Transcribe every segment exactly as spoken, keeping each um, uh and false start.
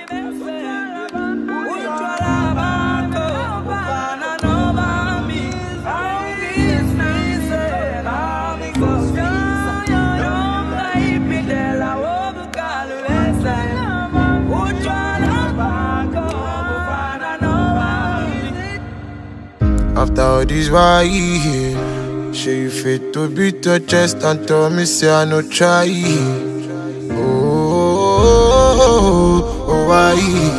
After all this, why you here? Sure you fit to beat your chest and tell me say I no try. Oh, oh, oh, oh why?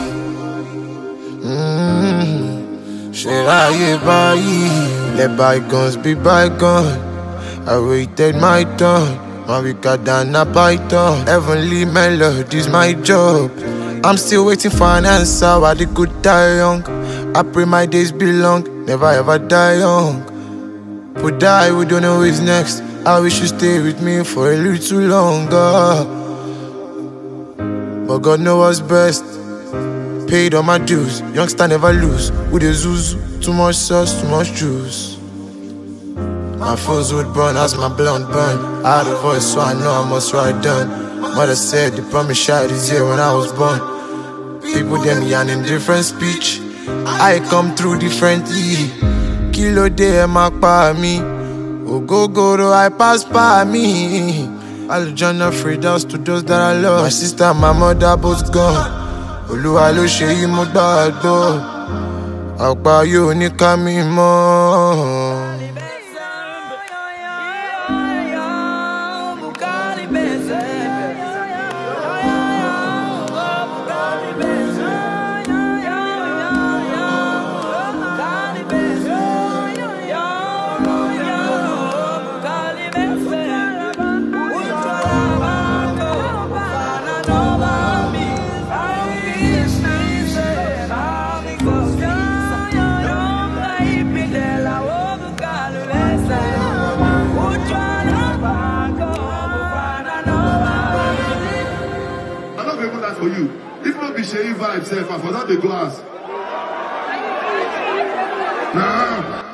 Mm-hmm. Should I buy? Let bygones be bygones. I waited my turn. My weaker than a python. Heavenly melodies, my job. I'm still waiting for an answer. Why the good die young? I pray my days be long. Never ever die young. But die, we don't know who's next. I wish you stay with me for a little longer. But God knows what's best. Paid all my dues. Youngster never lose. With the zuzu, too much sauce, too much juice. My foes would burn as my blunt burn. I had a voice, so I know I must write down. Mother said the promise shot is here when I was born. People them yarn in different speech. I come through differently. Kilo day my pa me. Oh go go do I pass by me. Alujana Fridaus to those that I love. My sister and my mother both gone. Oluwa lo se yi mo gbàgbọ́. Àpá yóò ní ká mi mọ́. For you, if not be Sheyi vibe, self, I forgot the glass. Nah.